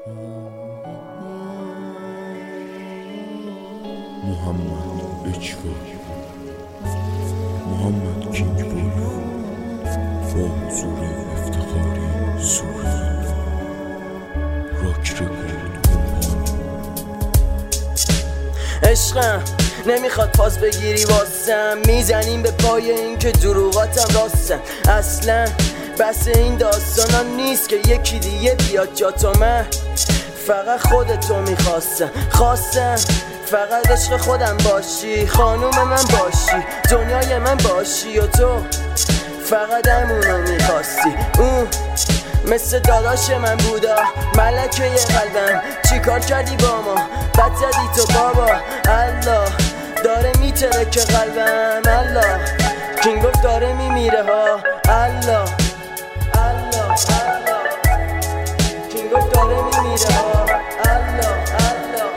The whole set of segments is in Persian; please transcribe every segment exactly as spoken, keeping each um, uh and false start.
محمد اچوای محمد کینگ بوی با حضور افتخاری سوری راک رکورد کمپانی. عشقم نمیخواد پاس بگیری واسم، میزنیم به پای این که دروغاتم راستم. اصلا بس این داستانا نیست که یکی دیگه بیاد جا تو، من فقط خودتو میخواستم خواستم فقط عشق خودم باشی، خانوم من باشی، دنیای من باشی و تو فقط همونو میخواستی. اون مثل داداش من بودا، ملکه قلبم، چی کار کردی با ما؟ بد زدی تو بابا. الله داره میترکه قلبم، الله کینگ گفت داره میمیره ها. الله الله الله کینگ گفت داره میمیره ها. الله الله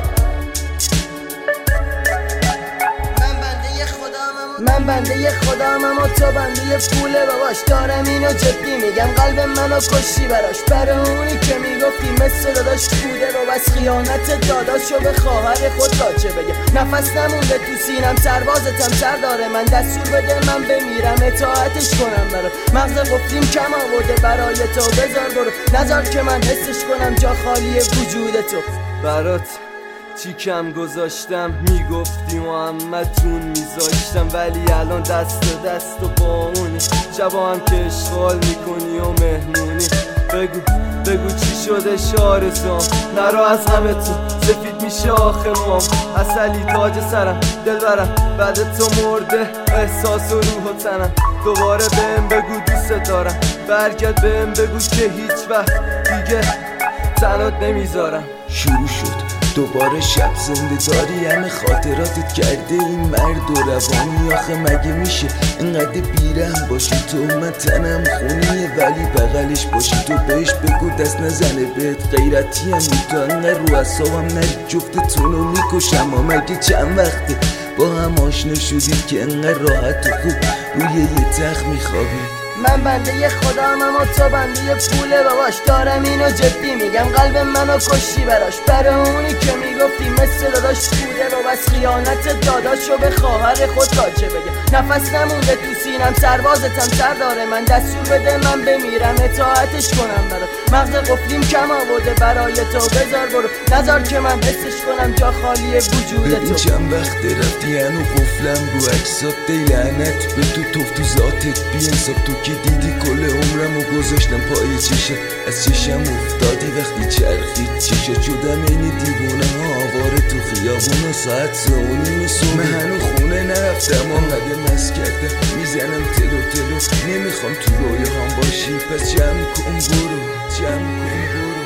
من بنده خودم اما تو بنده پوله باباش. دارم اینو جدی میگم، قلب منو کشی براش، برای اونی که میگفتی مثل داداش بوده رو بس خیانت داداشو به خواهر خود را چه بگم. نفس نمونده تو سینم، سربازتم سر داره، من دستور بده من بمیرم اطاعتش کنم برات. مغز قفلیم کم آورده برای تو، بذار برو نذار که من حسش کنم جا خالی وجود تو. برات چی کم گذاشتم، میگفتی محمدتون میذاشتم، ولی الان دست به دست و با اونی شبا هم که اشغال میکنی و مهمونی. بگو بگو چی شده شارزام، نرو از همه تو سفید میشه آخه مام. اصلی تاج سرم دل برم بعد تو مرده، احساس و روح و تنم. دوباره بهم بگو دوست دارم، برگرد بهم بگو که هیچ وقت دیگه تنات نمیذارم. شروع شد دوباره شب، زنده داری همه خاطراتت کرده این مرد و روانی. آخه مگه میشه اینقدر بیرحم باشی تو؟ من تنم خونیه ولی بغلش باشی تو، بهش بگو دست نزنه بهت، غیرتی هم تا انقدر رو اعصابم نری، جفتتونو میکشم. و مگه چند وقته با هم آشنا شدید که انقدر راحت و خوب روی یه تخت میخوابید؟ من بنده خودم اما تو بنده پوله باباش. دارم اینو جدی میگم، قلب منو کشی براش، برای اونی که میگفتی مثل داداش بوده رو بس خیانت داداشو به خواهر خود را چه بگم. نفس نمونده تو سینم، سربازتم سر داره، من دستور بده من بمیرم اطاعتش کنم برات. مغز قفلیم کم آورده برای تو، بذار برو نذار که من حسش کنم جا خالی وجود تو. ببین چند وقت رفتی هنو قفلم رو عکسات، دی لعنت به تو توف تو ذاتت بی انصاف. تو که دیدی کل عمرم و گذاشتم پای چشم، از چشم افتادی وقتی چرخید چشم، شدم این دیوونه ها آواره تو خیابون و ساعت سه و نیم صبح. من هنو خونه نرفتم آنقدر مست کردم، میزنم تلو تلو، نمیخوام تو رویه هم باشی، پس جمع کن برو جمع کن برو.